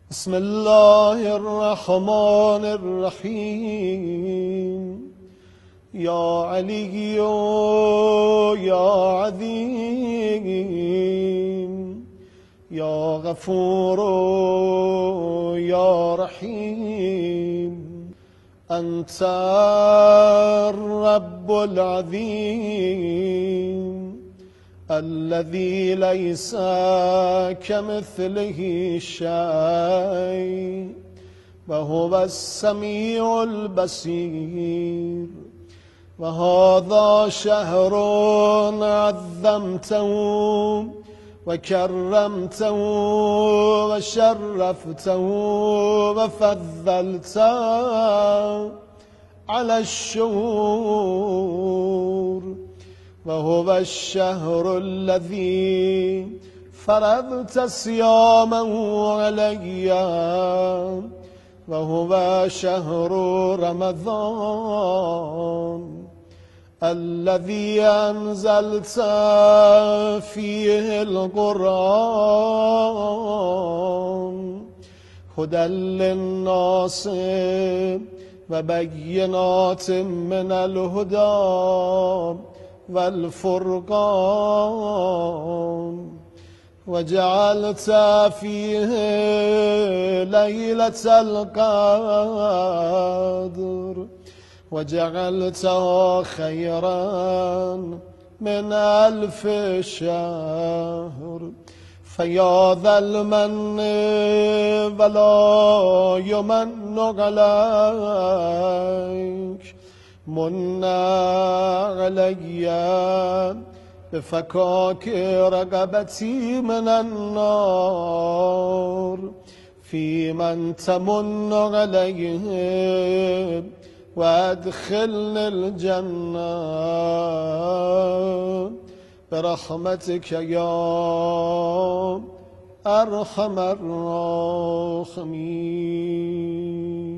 بسم الله الرحمن الرحيم يا علي يا عظيم يا غفور يا رحيم أنت الرب العظيم الذي ليس كمثله شيء وهو السميع البصير. وهذا شهر عظمته وكرمته وشرفته وفضلته على الشهور، وهو الشهر الذي فرضت صيامه علي، وهو شهر رمضان الذي أنزلت فيه القرآن هدى للناس وبينات من الهدى والفرقان، وجعلت فيه ليلة القدر وجعلته خيرا من 1000 شهر. فيا ذا المن ولا يمن عليك، من علي بفكاك رقبتي من النار، في من تمن عليه وادخلني الجنة برحمتك يا أرحم الراحمين.